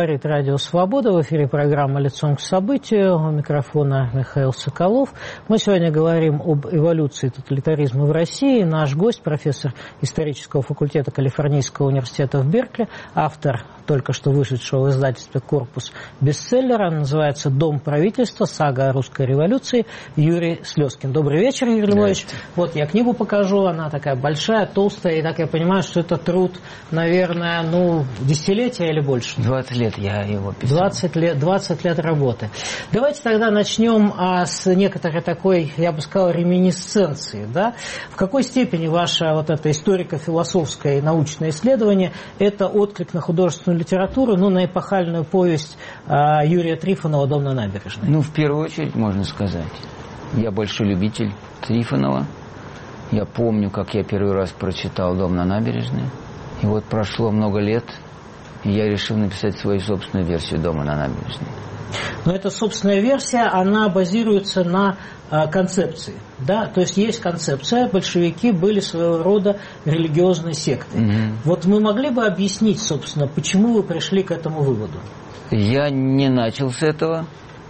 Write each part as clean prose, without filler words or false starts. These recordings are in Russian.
Говорит Радио Свобода. В эфире программа «Лицом к событию». У микрофона Михаил Соколов. Мы сегодня говорим об эволюции тоталитаризма в России. Наш гость, профессор исторического факультета Калифорнийского университета в Беркли, автор только что вышедшего в издательстве «Корпус» бестселлера. Называется «Дом правительства. Сага о русской революции». Юрий Слезкин. Добрый вечер, Юрий Львович. Вот я книгу покажу. Она такая большая, толстая. И так я понимаю, что это труд, наверное, десятилетия или больше? 20 лет я его писал. 20 лет работы. Давайте тогда начнем с некоторой такой, я бы сказал, реминисценции. Да? В какой степени ваше вот это историко-философское и научное исследование – это отклик на художественную литературу, на эпохальную повесть Юрия Трифонова «Дом на набережной»? В первую очередь, можно сказать, я большой любитель Трифонова. Я помню, как я первый раз прочитал «Дом на набережной». И вот прошло много лет, и я решил написать свою собственную версию «Дома на набережной». Но эта собственная версия, она базируется на концепции. Да? То есть есть концепция, большевики были своего рода религиозной сектой. Вот мы могли бы объяснить, собственно, почему вы пришли к этому выводу? Я не начал с этого.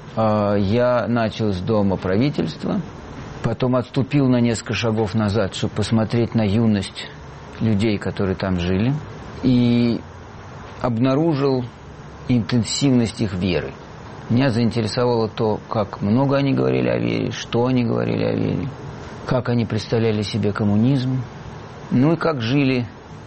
Я начал с Дома правительства, потом отступил на несколько шагов назад, чтобы посмотреть на юность людей, которые там жили, и обнаружил интенсивность их веры. Меня заинтересовало то, как много они говорили о вере, что они говорили о вере, как они представляли себе коммунизм, и как жили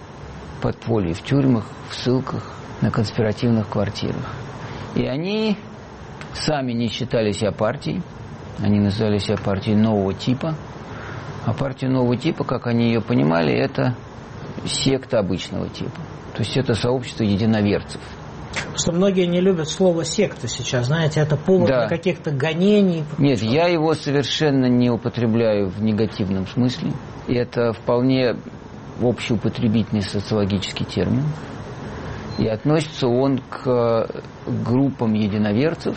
в подполье, в тюрьмах, в ссылках, на конспиративных квартирах. И они сами не считали себя партией, они называли себя партией нового типа, а партия нового типа, как они ее понимали, это секта обычного типа. То есть это сообщество единоверцев. Что многие не любят слово «секта» сейчас, знаете, это повод для каких-то гонений. Нет, я его совершенно не употребляю в негативном смысле. И это вполне общеупотребительный социологический термин. И относится он к группам единоверцев,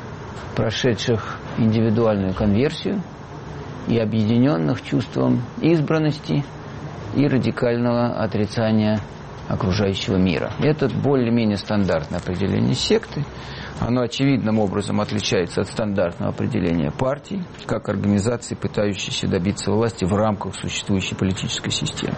прошедших индивидуальную конверсию и объединенных чувством избранности и радикального отрицания окружающего мира. Это более-менее стандартное определение секты. Оно очевидным образом отличается от стандартного определения партий, как организации, пытающейся добиться власти в рамках существующей политической системы.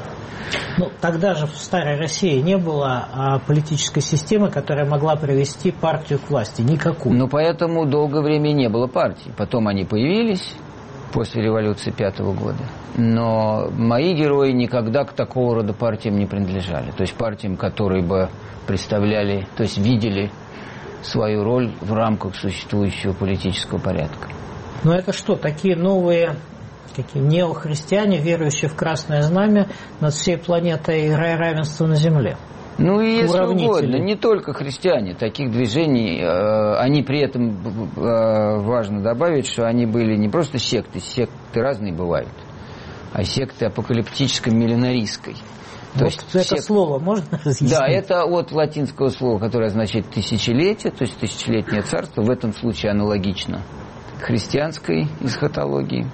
Тогда же в старой России не было политической системы, которая могла привести партию к власти. Никакую. Поэтому долгое время не было партий. Потом они появились после революции 5-го года. Но мои герои никогда к такого рода партиям не принадлежали. То есть партиям, которые бы представляли, то есть видели свою роль в рамках существующего политического порядка. Но это что, такие новые неохристиане, верующие в Красное Знамя над всей планетой равенства на земле? Если угодно, не только христиане. Таких движений, они при этом, важно добавить, что они были не просто секты разные бывают, а секты апокалиптическо-миллинаристской. То есть это слово можно разъяснить? Да, это от латинского слова, которое означает тысячелетие, то есть тысячелетнее царство, в этом случае аналогично христианской эсхатологии.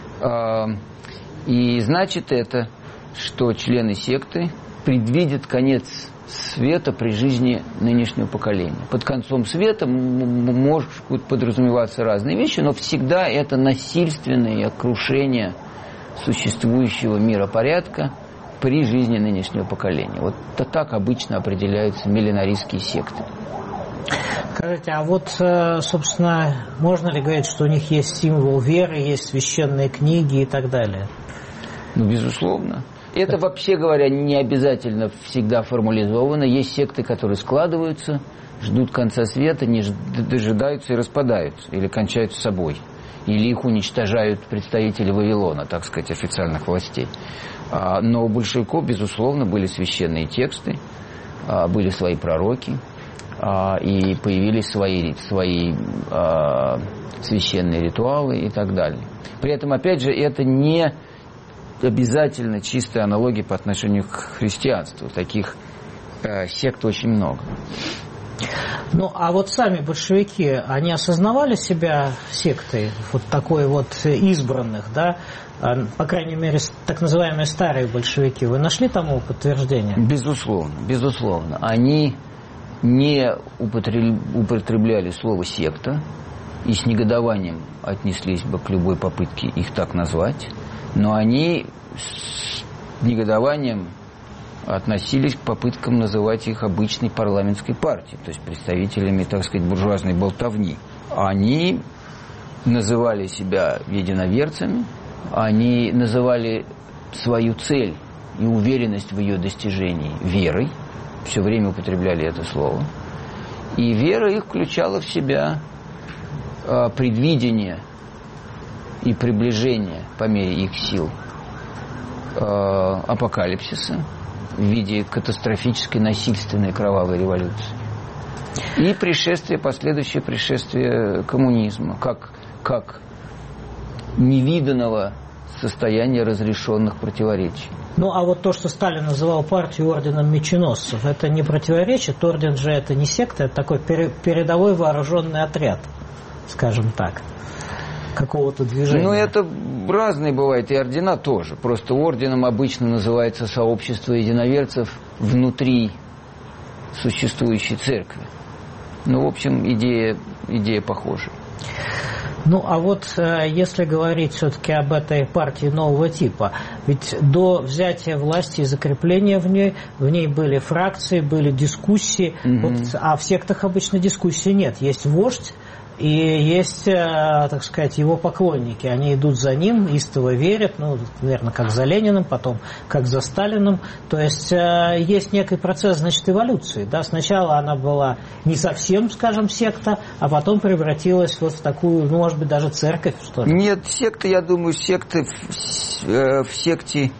И значит это, что члены секты предвидят конец света при жизни нынешнего поколения. Под концом света могут подразумеваться разные вещи, но всегда это насильственное крушение существующего миропорядка при жизни нынешнего поколения. Вот так обычно определяются миллинаристские секты. Скажите, собственно, можно ли говорить, что у них есть символ веры, есть священные книги и так далее? Безусловно. Это, вообще говоря, не обязательно всегда формализовано. Есть секты, которые складываются, ждут конца света, не дожидаются и распадаются, или кончаются собой. Или их уничтожают представители Вавилона, так сказать, официальных властей. Но у большевиков, безусловно, были священные тексты, были свои пророки, и появились свои священные ритуалы и так далее. При этом, опять же, это не обязательно чистая аналогия по отношению к христианству. Таких сект очень много. Сами большевики, они осознавали себя сектой, такой избранных, да? По крайней мере, так называемые старые большевики. Вы нашли тому подтверждение? Безусловно. Они не употребляли слово «секта» и с негодованием отнеслись бы к любой попытке их так назвать, но они с негодованием относились к попыткам называть их обычной парламентской партией, то есть представителями, так сказать, буржуазной болтовни. Они называли себя единоверцами, они называли свою цель и уверенность в ее достижении верой, все время употребляли это слово. И вера их включала в себя предвидение и приближение по мере их сил апокалипсиса в виде катастрофической насильственной кровавой революции. И последующее пришествие коммунизма, как невиданного состояния разрешенных противоречий. Ну, а вот то, что Сталин называл партию орденом меченосцев, это не противоречит? Орден же это не секта, это такой передовой вооруженный отряд, скажем так, какого-то движения. Ну, это разные бывают, и ордена тоже. Просто орденом обычно называется сообщество единоверцев внутри существующей церкви. Ну, в общем, идея похожа. Ну, а вот если говорить все-таки об этой партии нового типа, ведь до взятия власти и закрепления в ней были фракции, были дискуссии, а в сектах обычно дискуссий нет. Есть вождь, и есть, так сказать, его поклонники. Они идут за ним, истово верят, ну, наверное, как за Лениным, потом как за Сталиным. То есть есть некий процесс, значит, эволюции. Да? Сначала она была не совсем, скажем, секта, а потом превратилась вот в такую, ну, может быть, даже церковь, что ли. Нет, секта, я думаю, в секте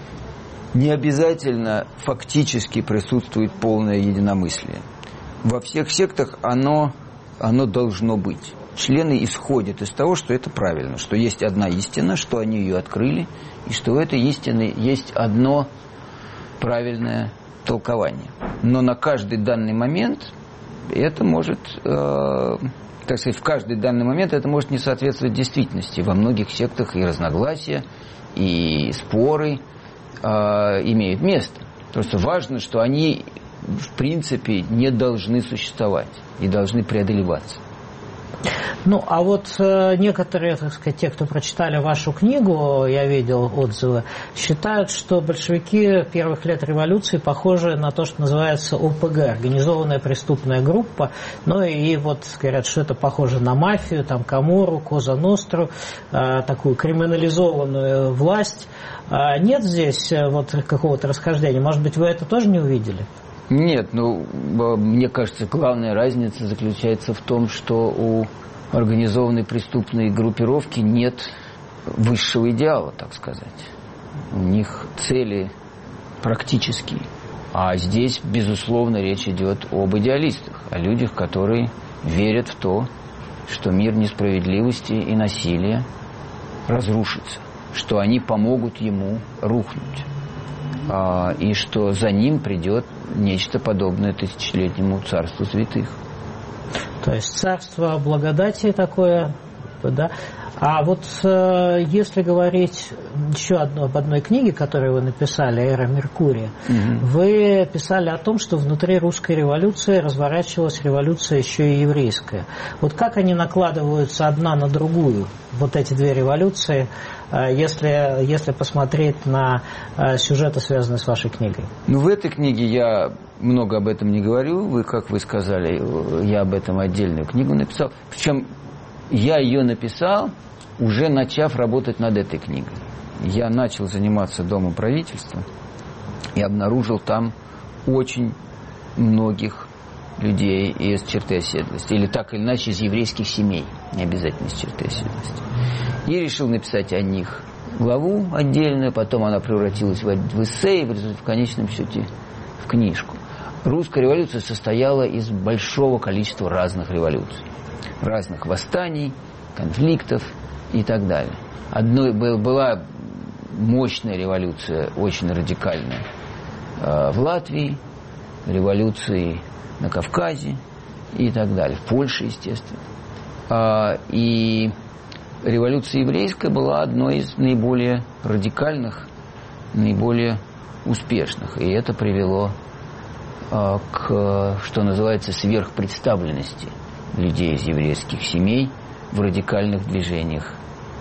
не обязательно фактически присутствует полное единомыслие. Во всех сектах оно должно быть. Члены исходят из того, что это правильно, что есть одна истина, что они ее открыли, и что у этой истины есть одно правильное толкование. Но на каждый данный момент это может, так сказать, в каждый данный момент это может не соответствовать действительности. Во многих сектах и разногласия, и споры имеют место. Просто важно, что они в принципе не должны существовать и должны преодолеваться. Ну, а вот некоторые, так сказать, те, кто прочитали вашу книгу, я видел отзывы, считают, что большевики первых лет революции похожи на то, что называется ОПГ, организованная преступная группа. Ну и вот говорят, что это похоже на мафию, там Каморру, Коза Ностру, такую криминализованную власть. Нет здесь вот какого-то расхождения? Может быть, вы это тоже не увидели? Нет, ну, мне кажется, главная разница заключается в том, что у организованной преступной группировки нет высшего идеала, так сказать. У них цели практические. А здесь, безусловно, речь идет об идеалистах, о людях, которые верят в то, что мир несправедливости и насилия разрушится, что они помогут ему рухнуть. И что за ним придет нечто подобное тысячелетнему царству святых. То есть царство благодати такое, да? А вот если говорить еще об одной книге, которую вы написали, «Эра Меркурия», вы писали о том, что внутри русской революции разворачивалась революция еще и еврейская. Вот как они накладываются одна на другую, вот эти две революции, если посмотреть на сюжеты, связанные с вашей книгой? Ну, в этой книге я много об этом не говорю. Как вы сказали, я об этом отдельную книгу написал. Причем я ее написал, уже начав работать над этой книгой. Я начал заниматься Домом правительства и обнаружил там очень многих людей из черты оседлости. Или так или иначе из еврейских семей. Не обязательно из черты оседлости. И решил написать о них главу отдельную. Потом она превратилась в эссе и в конечном счете в книжку. Русская революция состояла из большого количества разных революций. Разных восстаний, конфликтов и так далее. Была мощная революция, очень радикальная, в Латвии, революции на Кавказе и так далее, в Польше, естественно. И революция еврейская была одной из наиболее радикальных, наиболее успешных. И это привело к, что называется, сверхпредставленности людей из еврейских семей в радикальных движениях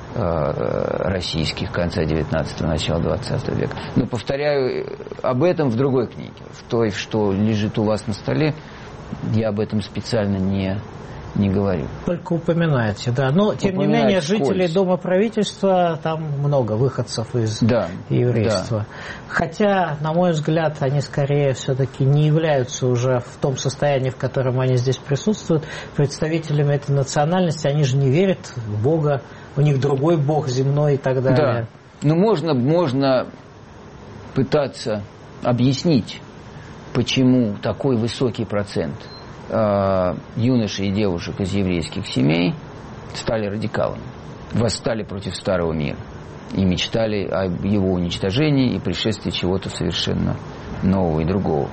российских конца 19-го, начала 20 века. Но, повторяю, об этом в другой книге. В той, что лежит у вас на столе, я об этом специально не говорю. Только упоминаете, да. Но, тем не менее, жителей Дома правительства, там много выходцев из еврейства. Да. Хотя, на мой взгляд, они скорее все-таки не являются уже в том состоянии, в котором они здесь присутствуют, представителями этой национальности. Они же не верят в Бога, у них другой Бог земной и так далее. Да. Но можно пытаться объяснить, почему такой высокий процент юношей и девушек из еврейских семей стали радикалами, восстали против старого мира и мечтали о его уничтожении и пришествии чего-то совершенно нового и другого.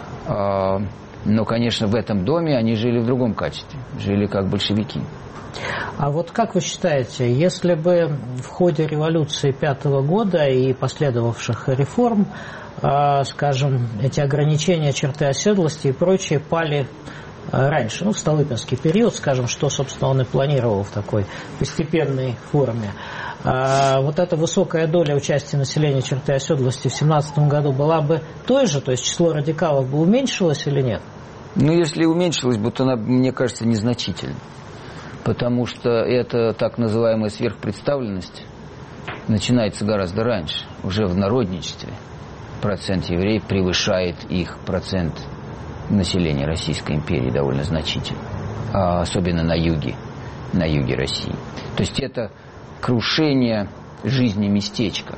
Но, конечно, в этом доме они жили в другом качестве, жили как большевики. А вот как вы считаете, если бы в ходе революции 5-го года и последовавших реформ, скажем, эти ограничения черты оседлости и прочее пали раньше, в Столыпинский период, скажем, что, собственно, он и планировал в такой постепенной форме. Вот эта высокая доля участия населения черты оседлости в 17 году была бы той же, то есть число радикалов бы уменьшилось или нет? Если уменьшилось бы, то она, мне кажется, незначительно. Потому что эта так называемая сверхпредставленность начинается гораздо раньше, уже в народничестве. Процент евреев превышает их процент населения Российской империи довольно значительно, особенно на юге России. То есть это крушение жизни местечка,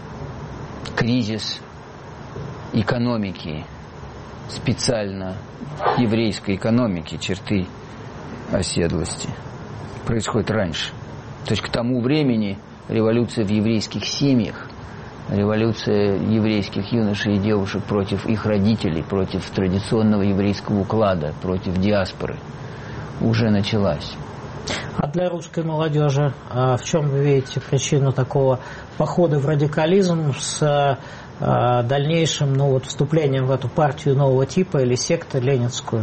кризис экономики, специально еврейской экономики, черты оседлости, происходит раньше. То есть к тому времени революция в еврейских семьях, революция еврейских юношей и девушек против их родителей, против традиционного еврейского уклада, против диаспоры уже началась. А для русской молодежи в чем вы видите причину такого похода в радикализм с дальнейшим вступлением в эту партию нового типа или секту ленинскую?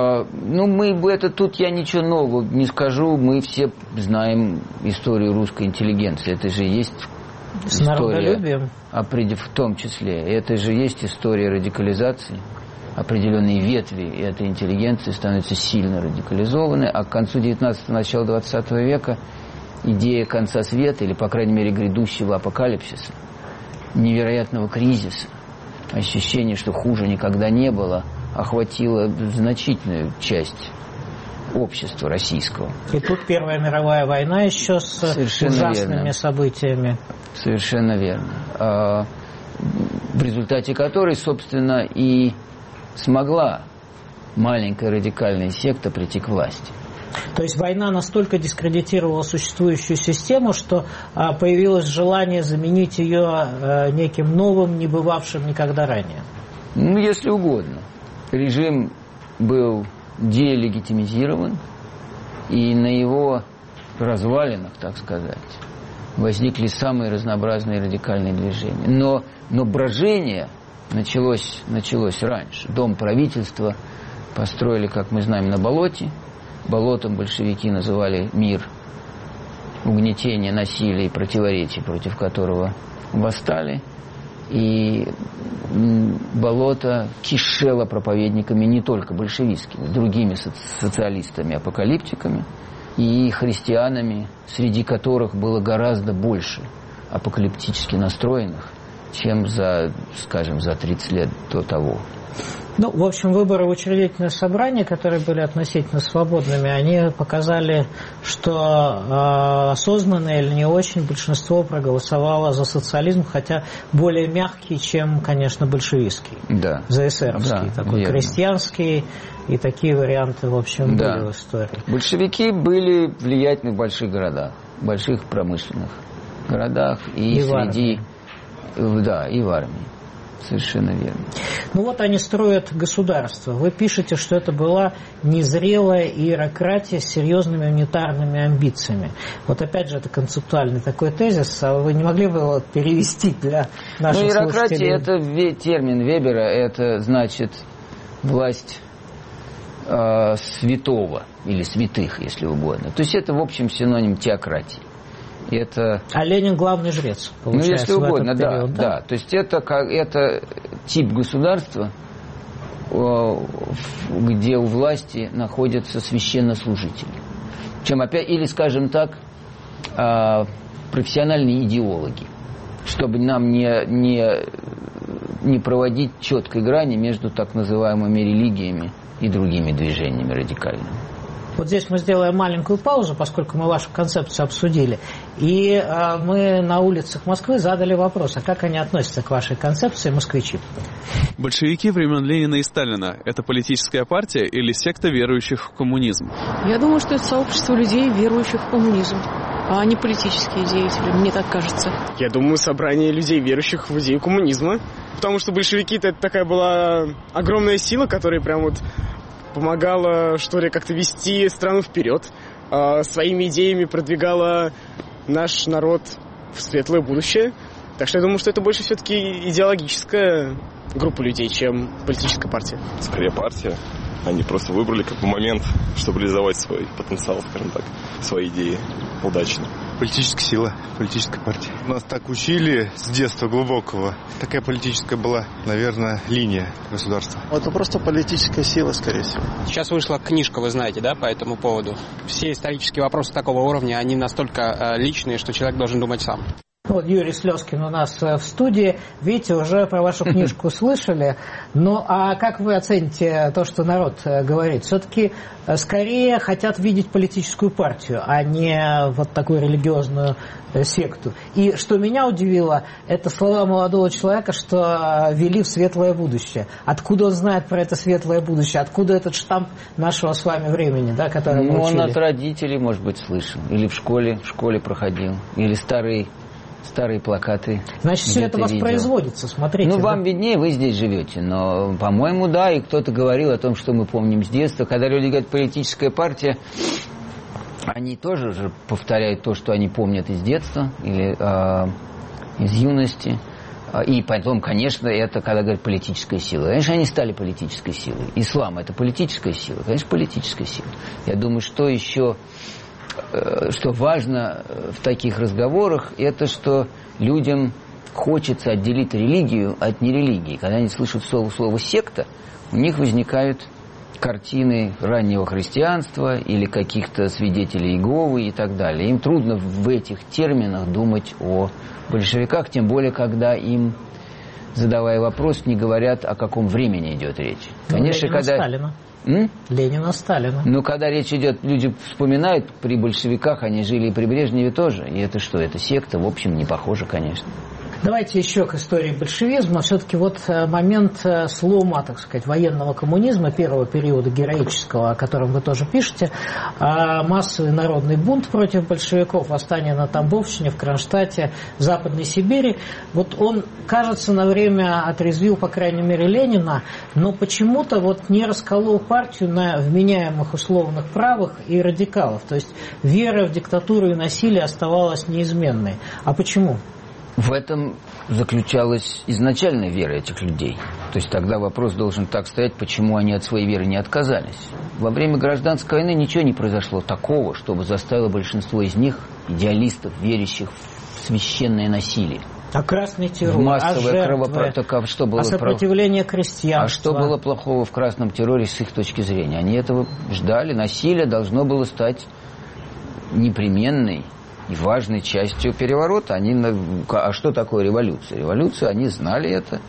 Тут я ничего нового не скажу. Мы все знаем историю русской интеллигенции. Это же есть с народолюбием. В том числе. Это же есть история радикализации. Определенные ветви этой интеллигенции становятся сильно радикализованы, а к концу 19-го, начала 20 века идея конца света, или, по крайней мере, грядущего апокалипсиса, невероятного кризиса, ощущение, что хуже никогда не было, охватило значительную часть общества российского. И тут Первая мировая война еще с ужасными событиями. Совершенно верно. В результате которой, собственно, и смогла маленькая радикальная секта прийти к власти. То есть война настолько дискредитировала существующую систему, что появилось желание заменить ее неким новым, не бывавшим никогда ранее? Если угодно. Режим был делегитимизирован, и на его развалинах, так сказать, возникли самые разнообразные радикальные движения. Но брожение началось раньше. Дом правительства построили, как мы знаем, на болоте. Болотом большевики называли мир угнетения, насилия и противоречий, против которого восстали. И болото кишело проповедниками не только большевистскими, другими социалистами-апокалиптиками и христианами, среди которых было гораздо больше апокалиптически настроенных, чем за 30 лет до того. В общем, выборы в учредительное собрание, которые были относительно свободными, они показали, что осознанно или не очень большинство проголосовало за социализм, хотя более мягкий, чем, конечно, большевистский. Да. За эсеровский, такой верно. Крестьянский, и такие варианты, в общем, были в истории. Большевики были влиятельны в больших городах, в больших промышленных городах и среди... и в армии. Совершенно верно. Они строят государство. Вы пишете, что это была незрелая иерократия с серьезными унитарными амбициями. Опять же, это концептуальный такой тезис. А вы не могли бы его перевести для наших слушателей? Иерократия – это термин Вебера. Это значит власть святого или святых, если угодно. То есть это, в общем, синоним теократии. Это... А Ленин главный жрец, получается, если угодно, в этот период, да. То есть это тип государства, где у власти находятся священнослужители. Чем опять, или, скажем так, профессиональные идеологи, чтобы нам не проводить четкой грани между так называемыми религиями и другими движениями радикальными. Вот здесь мы сделаем маленькую паузу, поскольку мы вашу концепцию обсудили. И мы на улицах Москвы задали вопрос, а как они относятся к вашей концепции, москвичи? Большевики времен Ленина и Сталина – это политическая партия или секта верующих в коммунизм? Я думаю, что это сообщество людей, верующих в коммунизм, а не политические деятели, мне так кажется. Я думаю, собрание людей, верующих в идею коммунизма. Потому что большевики-то это такая была огромная сила, которая прям вот помогала, что ли, как-то вести страну вперед, своими идеями продвигала наш народ в светлое будущее. Так что я думаю, что это больше все-таки идеологическая группа людей, чем политическая партия. Скорее партия. Они просто выбрали как бы момент, чтобы реализовать свой потенциал, скажем так, свои идеи удачно. Политическая сила, политическая партия. Нас так учили с детства глубокого. Такая политическая была, наверное, линия государства. Это просто политическая сила, скорее всего. Сейчас вышла книжка, вы знаете, да, по этому поводу. Все исторические вопросы такого уровня, они настолько личные, что человек должен думать сам. Вот Юрий Слезкин у нас в студии. Видите, уже про вашу книжку слышали. Ну, а как вы оцените то, что народ говорит? Все-таки скорее хотят видеть политическую партию, а не вот такую религиозную секту. И что меня удивило, это слова молодого человека, что вели в светлое будущее. Откуда он знает про это светлое будущее? Откуда этот штамп нашего с вами времени, да, который мы учили? Он от родителей, может быть, слышал. Или в школе проходил. Или старые плакаты. Значит, все это воспроизводится, смотрите. Ну, вам виднее, вы здесь живете, но, по-моему, да, и кто-то говорил о том, что мы помним с детства. Когда люди говорят «политическая партия», они тоже же повторяют то, что они помнят из детства или из юности. И потом, конечно, это, когда говорят «политическая сила». Конечно, они стали политической силой. Ислам – это политическая сила? Конечно, политическая сила. Я думаю, что еще... Что важно в таких разговорах, это что людям хочется отделить религию от нерелигии. Когда они слышат слово «секта», у них возникают картины раннего христианства или каких-то свидетелей Иеговы и так далее. Им трудно в этих терминах думать о большевиках, тем более, когда им, задавая вопрос, не говорят, о каком времени идет речь. Конечно, когда... Сталина. Ленина, Сталина. Но когда речь идет, люди вспоминают, при большевиках они жили и при Брежневе тоже. И это что, это секта? В общем, не похоже, конечно. Давайте еще к истории большевизма. Все-таки вот момент слома, так сказать, военного коммунизма, первого периода героического, о котором вы тоже пишете, массовый народный бунт против большевиков, восстание на Тамбовщине, в Кронштадте, в Западной Сибири. Вот он, кажется, на время отрезвил, по крайней мере, Ленина, но почему-то вот не расколол партию на вменяемых условных правых и радикалов. То есть вера в диктатуру и насилие оставалась неизменной. А почему? В этом заключалась изначальная вера этих людей. То есть тогда вопрос должен так стоять, почему они от своей веры не отказались. Во время гражданской войны ничего не произошло такого, чтобы заставило большинство из них, идеалистов, верящих в священное насилие. А красный террор, массовое кровопролитие, сопротивление крестьянства. А что было плохого в красном терроре с их точки зрения? Они этого ждали. Насилие должно было стать непременной и важной частью переворота. А что такое революция? Революция, они знали это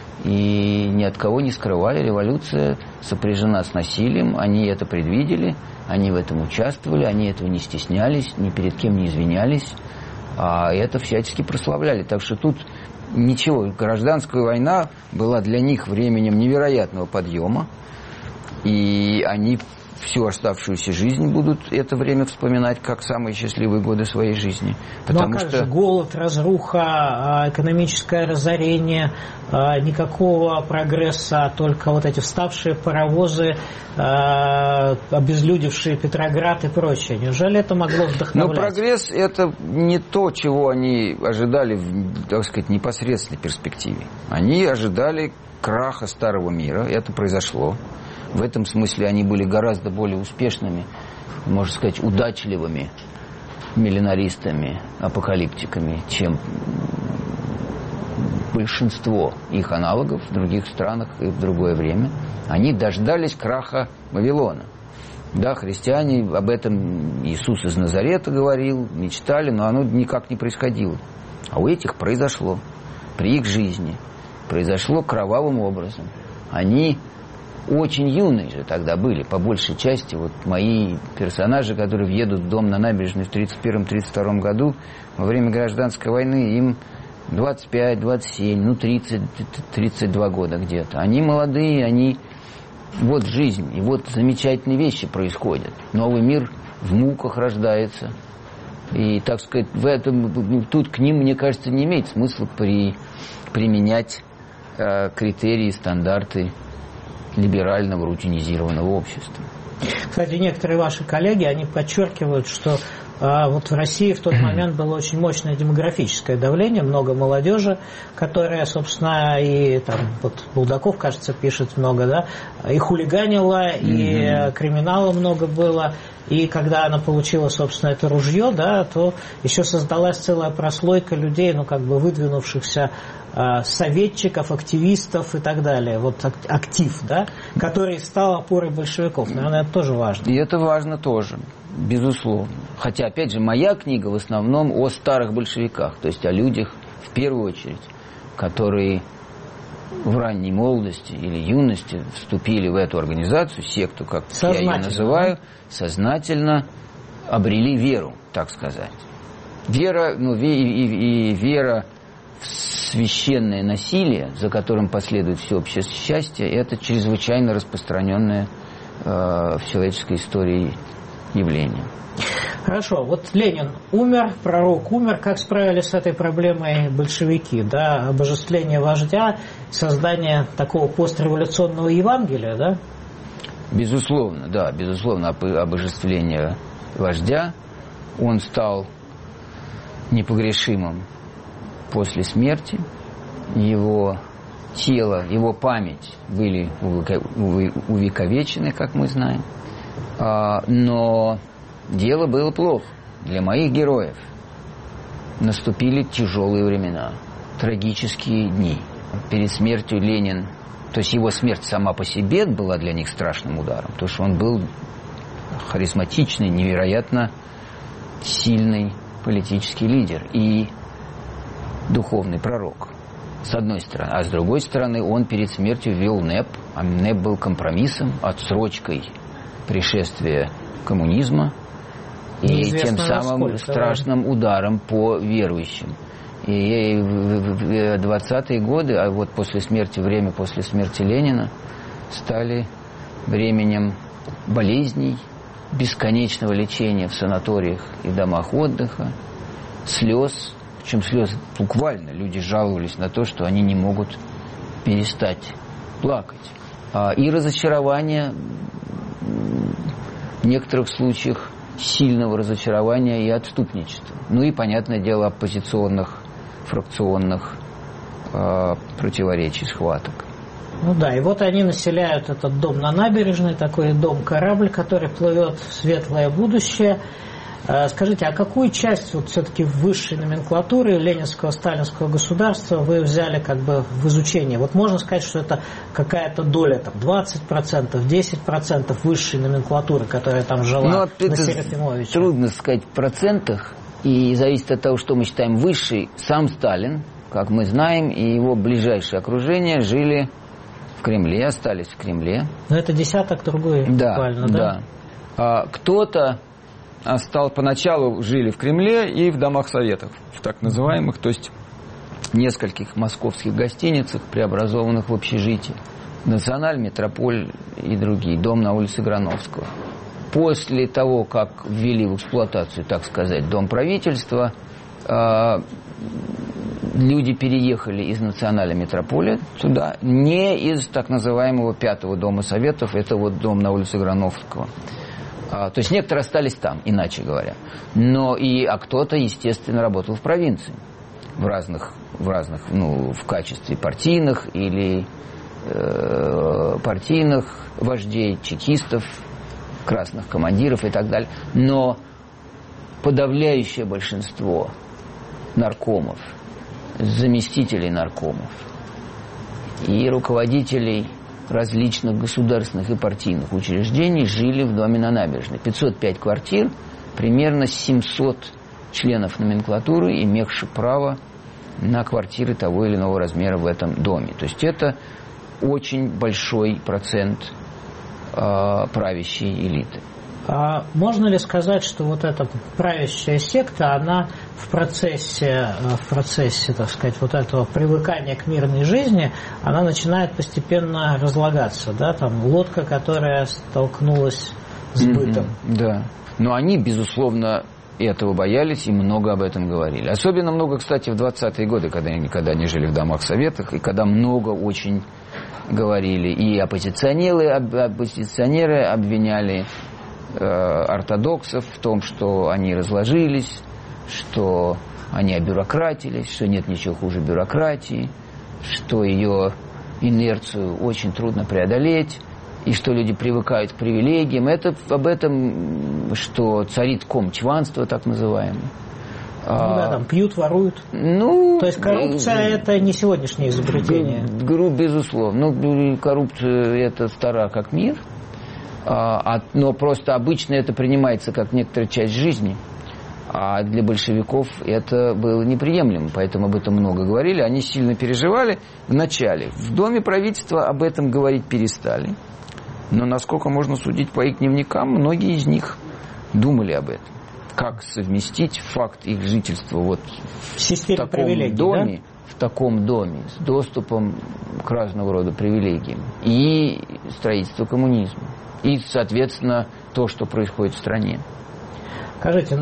и ни от кого не скрывали. Революция сопряжена с насилием, они это предвидели, они в этом участвовали, они этого не стеснялись, ни перед кем не извинялись, а это всячески прославляли. Так что тут ничего. Гражданская война была для них временем невероятного подъема, и они всю оставшуюся жизнь будут это время вспоминать как самые счастливые годы своей жизни. Потому как же голод, разруха, экономическое разорение, никакого прогресса, только вот эти вставшие паровозы, обезлюдевшие Петроград и прочее. Неужели это могло вдохновлять? Но прогресс – это не то, чего они ожидали в, так сказать, непосредственной перспективе. Они ожидали краха старого мира, это произошло. В этом смысле они были гораздо более успешными, можно сказать, удачливыми миллинаристами, апокалиптиками, чем большинство их аналогов в других странах и в другое время. Они дождались краха Вавилона. Да, христиане об этом Иисус из Назарета говорил, мечтали, но оно никак не происходило. А у этих произошло. При их жизни произошло кровавым образом. Они очень юные же тогда были, по большей части. Вот мои персонажи, которые въедут в дом на набережной в 1931-1932 году, во время гражданской войны им 25, 27, 30, 32 года где-то. Они молодые, они... Вот жизнь, и вот замечательные вещи происходят. Новый мир в муках рождается. И, так сказать, в этом, тут к ним, мне кажется, не имеет смысла применять критерии, стандарты либерального, рутинизированного общества. Кстати, некоторые ваши коллеги, они подчеркивают, что вот в России в тот момент было очень мощное демографическое давление, много молодежи, которая, собственно, и там вот Булдаков, кажется, пишет много, да, и хулиганила, и криминала много было. И когда она получила, собственно, это ружье, да, то еще создалась целая прослойка людей, ну, как бы выдвинувшихся советчиков, активистов и так далее. Вот актив, да, который стал опорой большевиков. Наверное, это тоже важно. И это важно тоже, безусловно. Хотя, опять же, моя книга в основном о старых большевиках, то есть о людях, в первую очередь, которые в ранней молодости или юности вступили в эту организацию, секту, как я ее называю, сознательно обрели веру, так сказать. Вера, ну, и вера в священное насилие, за которым последует всеобщее счастье, это чрезвычайно распространенное в человеческой истории явление. Хорошо, вот Ленин умер, пророк умер, как справились с этой проблемой большевики, да, обожествление вождя, создание такого постреволюционного Евангелия, да? Безусловно, да, безусловно, обожествление вождя, он стал непогрешимым после смерти, его тело, его память были увековечены, как мы знаем, но дело было плохо. Для моих героев наступили тяжелые времена, трагические дни. Перед смертью Ленин, то есть его смерть сама по себе была для них страшным ударом, потому что он был харизматичный, невероятно сильный политический лидер и духовный пророк, с одной стороны. А с другой стороны, он перед смертью ввел НЭП, а НЭП был компромиссом, отсрочкой пришествия коммунизма и тем самым страшным ударом по верующим. И в 20-е годы, а вот время после смерти Ленина, стали временем болезней, бесконечного лечения в санаториях и домах отдыха, слез, причем слез буквально. Люди жаловались на то, что они не могут перестать плакать. И разочарование, в некоторых случаях сильного разочарования и отступничества. Ну и, понятное дело, оппозиционных, фракционных противоречий, схваток. Ну да, и вот они населяют этот дом на набережной, такой дом-корабль, который плывет в светлое будущее. Скажите, а какую часть вот все-таки высшей номенклатуры ленинского, сталинского государства вы взяли как бы в изучение? Вот можно сказать, что это какая-то доля, там, 20%, 10% высшей номенклатуры, которая там жила на Серафимовича? Трудно сказать в процентах, и зависит от того, что мы считаем высшей. Сам Сталин, как мы знаем, и его ближайшее окружение жили в Кремле, остались в Кремле. Но это десяток другой буквально, да? Да. Кто-то поначалу жили в Кремле и в домах советов, в так называемых, то есть нескольких московских гостиницах, преобразованных в общежитие. Националь, Метрополь и другие, дом на улице Грановского. После того, как ввели в эксплуатацию, так сказать, Дом правительства, люди переехали из национальной метрополии туда, не из так называемого 5-го Дома Советов, это вот дом на улице Грановского. То есть некоторые остались там, иначе говоря. А кто-то, естественно, работал в провинции, в разных, в качестве партийных или партийных вождей, чекистов, красных командиров и так далее. Но подавляющее большинство наркомов, заместителей наркомов и руководителей различных государственных и партийных учреждений жили в доме на набережной. 505 квартир, примерно 700 членов номенклатуры, имевших право на квартиры того или иного размера в этом доме. То есть это очень большой процент правящей элиты. А можно ли сказать, что вот эта правящая секта, она в процессе, так сказать, вот этого привыкания к мирной жизни, она начинает постепенно разлагаться, да, там лодка, которая столкнулась с бытом. Да, но они, безусловно, этого боялись и много об этом говорили. Особенно много, кстати, в 20-е годы, когда они жили в домах советах, и когда много очень говорили. И оппозиционеры обвиняли ортодоксов в том, что они разложились, что они обюрократились, что нет ничего хуже бюрократии, что ее инерцию очень трудно преодолеть, и что люди привыкают к привилегиям. Это об этом, что царит комчванство, так называемое. Да, там пьют, воруют. То есть коррупция это не сегодняшнее изобретение. Безусловно. Коррупция это стара как мир. Но просто обычно это принимается как некоторая часть жизни, а для большевиков это было неприемлемо, поэтому об этом много говорили, они сильно переживали вначале. В Доме правительства об этом говорить перестали, но, насколько можно судить по их дневникам, многие из них думали об этом. Как совместить факт их жительства вот в таком доме, да? В таком доме с доступом к разного рода привилегиям и строительство коммунизма. И, соответственно, то, что происходит в стране. Скажите,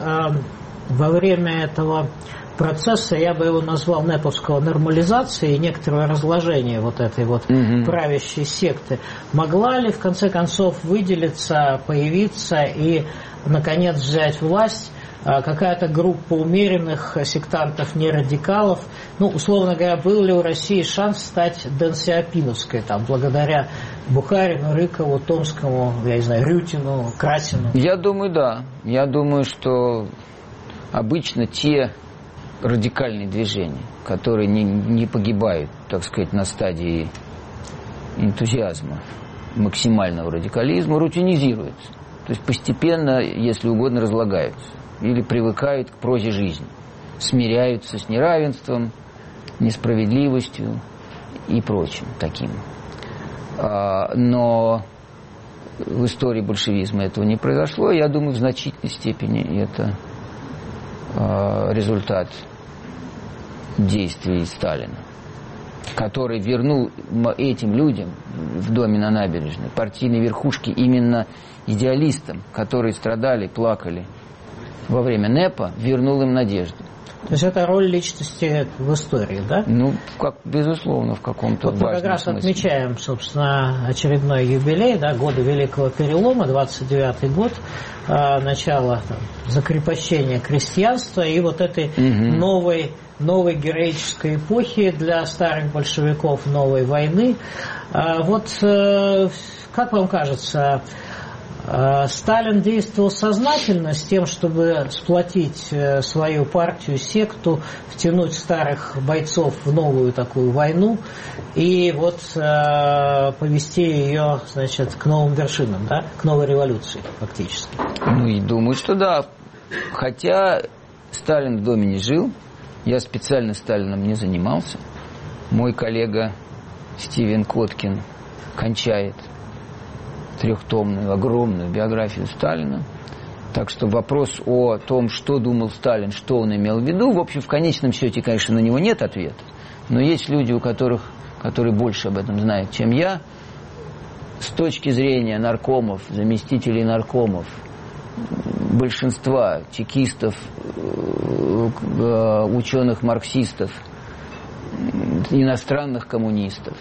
во время этого процесса, я бы его назвал неповского нормализации и некоторого разложения вот этой вот правящей секты, могла ли в конце концов выделиться, появиться и, наконец, взять власть какая-то группа умеренных сектантов, не радикалов? Условно говоря, был ли у России шанс стать денсиопиновской, благодаря Бухарину, Рыкову, Томскому, Рютину, Красину? Я думаю, да. Я думаю, что обычно те радикальные движения, которые не погибают, так сказать, на стадии энтузиазма, максимального радикализма, рутинизируются. То есть постепенно, если угодно, разлагаются. Или привыкают к прозе жизни, смиряются с неравенством, несправедливостью и прочим таким. Но в истории большевизма этого не произошло. Я думаю, в значительной степени это результат действий Сталина, который вернул этим людям в доме на набережной, партийной верхушке, именно идеалистам, которые страдали, плакали во время НЭПа, вернул им надежду. То есть это роль личности в истории, да? Безусловно, в каком-то важном мы как раз смысле. отмечаем, собственно, очередной юбилей, года Великого Перелома, 29-й год, начало закрепощения крестьянства и вот этой новой героической эпохи для старых большевиков, новой войны. Как вам кажется, Сталин действовал сознательно с тем, чтобы сплотить свою партию, секту, втянуть старых бойцов в новую такую войну и повести ее, к новым вершинам, к новой революции фактически? И думаю, что да. Хотя Сталин в доме не жил, я специально Сталином не занимался. Мой коллега Стивен Коткин кончает трехтомную, огромную биографию Сталина. Так что вопрос о том, что думал Сталин, что он имел в виду, в общем, в конечном счете, конечно, на него нет ответа. Но есть люди, которые больше об этом знают, чем я. с точки зрения наркомов, заместителей наркомов, большинства чекистов, ученых-марксистов, иностранных коммунистов,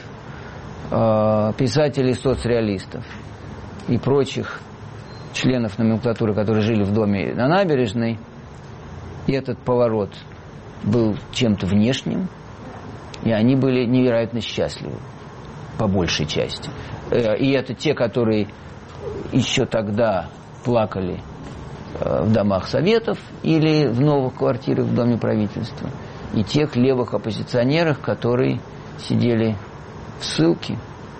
писателей-соцреалистов и прочих членов номенклатуры, которые жили в доме на набережной, и этот поворот был чем-то внешним, и они были невероятно счастливы, по большей части. И это те, которые еще тогда плакали в домах советов или в новых квартирах в Доме правительства, и тех левых оппозиционеров, которые сидели в ссылке,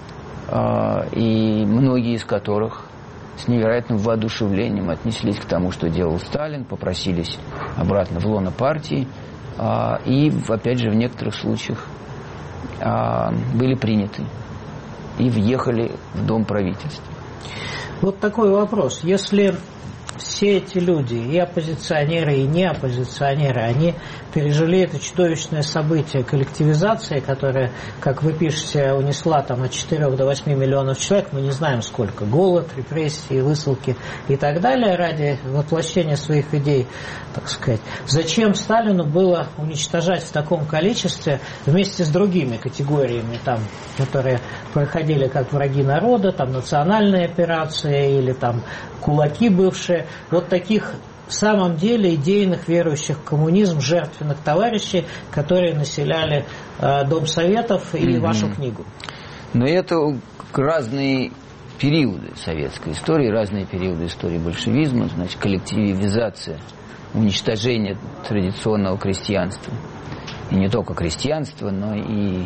и многие из которых с невероятным воодушевлением отнеслись к тому, что делал Сталин, попросились обратно в лоно партии, и, опять же, в некоторых случаях были приняты и въехали в Дом правительства. Вот такой вопрос. Если все эти люди, и оппозиционеры, и не оппозиционеры, они пережили это чудовищное событие коллективизации, которое, как вы пишете, унесла там от 4 до 8 миллионов человек, мы не знаем сколько, голод, репрессии, высылки и так далее, ради воплощения своих идей, так сказать. Зачем Сталину было уничтожать в таком количестве вместе с другими категориями, там, которые проходили как враги народа, там, национальные операции или там кулаки бывшие, вот таких в самом деле идейных, верующих в коммунизм, жертвенных товарищей, которые населяли Дом Советов и вашу книгу. Но это разные периоды советской истории, разные периоды истории большевизма, значит, коллективизация, уничтожение традиционного крестьянства. И не только крестьянства, но и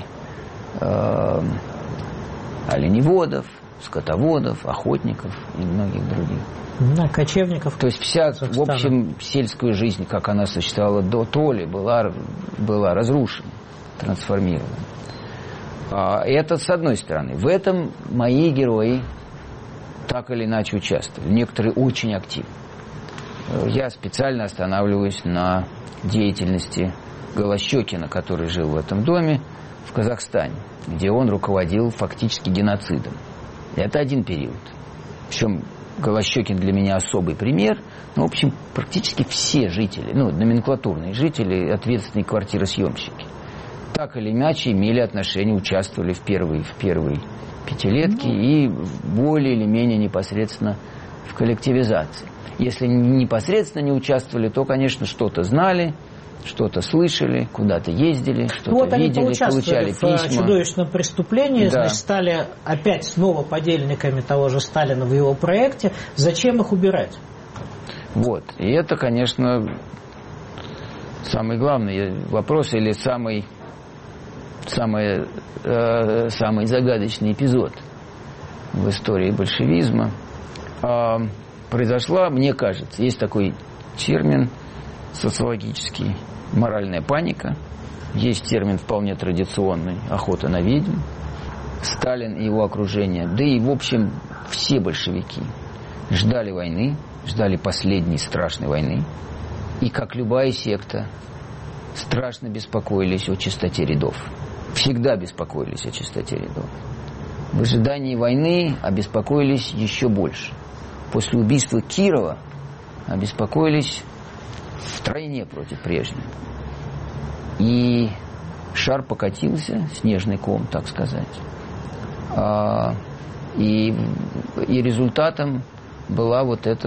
оленеводов, скотоводов, охотников и многих других. Да, кочевников. То есть вся, в общем, сельская жизнь, как она существовала до Толи, была разрушена, трансформирована. Это с одной стороны. В этом мои герои так или иначе участвовали. Некоторые очень активно. Я специально останавливаюсь на деятельности Голощёкина, который жил в этом доме в Казахстане, где он руководил фактически геноцидом. Это один период. Причем Голощёкин для меня особый пример. Ну, в общем, практически все жители, номенклатурные жители, ответственные квартиросъемщики, так или иначе имели отношение, участвовали в первой пятилетке и более или менее непосредственно в коллективизации. Если непосредственно не участвовали, то, конечно, что-то знали, что-то слышали, куда-то ездили, что-то видели, получали письма. В чудовищном преступлении, да. Значит, стали опять снова подельниками того же Сталина в его проекте. Зачем их убирать? Вот. И это, конечно, самый главный вопрос или самый загадочный эпизод в истории большевизма. Произошла, мне кажется, есть такой термин социологический, моральная паника. Есть термин вполне традиционный — охота на ведьм. Сталин и его окружение, да и, в общем, все большевики ждали войны, ждали последней страшной войны. И, как любая секта, страшно беспокоились о чистоте рядов. Всегда беспокоились о чистоте рядов. В ожидании войны обеспокоились еще больше. После убийства Кирова обеспокоились втройне против прежнего. И шар покатился, снежный ком, так сказать. И результатом было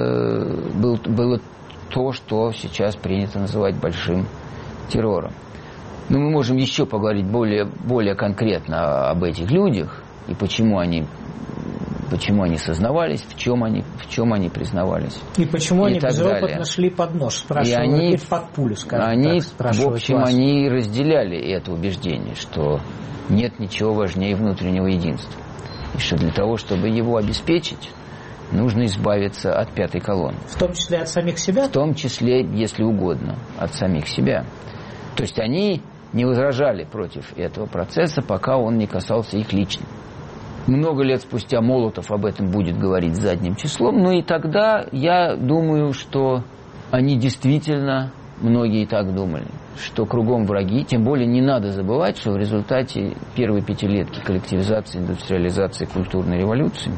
то, что сейчас принято называть большим террором. Но мы можем еще поговорить более конкретно об этих людях и почему они сознавались, в чем они признавались. И почему они безропотно шли под нож, спрашивали, под пулю, скажем так, в общем, вас. Они разделяли это убеждение, что нет ничего важнее внутреннего единства. И что для того, чтобы его обеспечить, нужно избавиться от пятой колонны. В том числе от самих себя? В том числе, если угодно, от самих себя. То есть они не возражали против этого процесса, пока он не касался их лично. Много лет спустя Молотов об этом будет говорить задним числом, но и тогда я думаю, что они действительно многие так думали, что кругом враги, тем более не надо забывать, что в результате первой пятилетки коллективизации, индустриализации, культурной революции